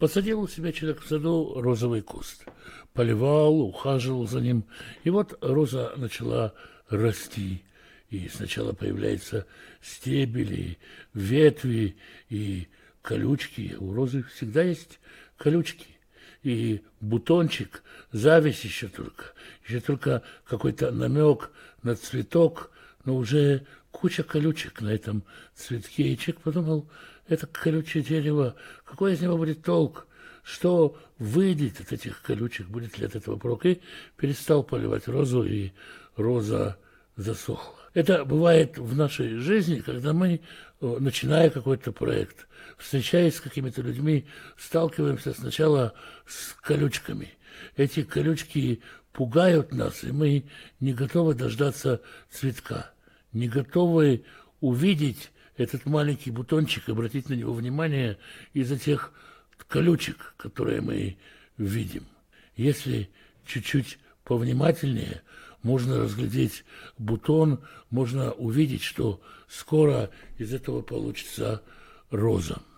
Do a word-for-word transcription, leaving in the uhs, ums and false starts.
Посадил у себя человек в саду розовый куст, поливал, ухаживал за ним, и вот роза начала расти. И сначала появляются стебели, ветви и колючки. У розы всегда есть колючки. И бутончик, зависть еще только. Еще только какой-то намек на цветок, но уже куча колючек на этом цветке. И человек подумал, это колючее дерево, какой из него будет толк? Что выйдет от этих колючек, будет ли от этого прок? И перестал поливать розу, и роза засохла. Это бывает в нашей жизни, когда мы, начиная какой-то проект, встречаясь с какими-то людьми, сталкиваемся сначала с колючками. Эти колючки пугают нас, и мы не готовы дождаться цветка, не готовы увидеть этот маленький бутончик, обратить на него внимание из-за тех колючек, которые мы видим. Если чуть-чуть повнимательнее, можно разглядеть бутон, можно увидеть, что скоро из этого получится роза.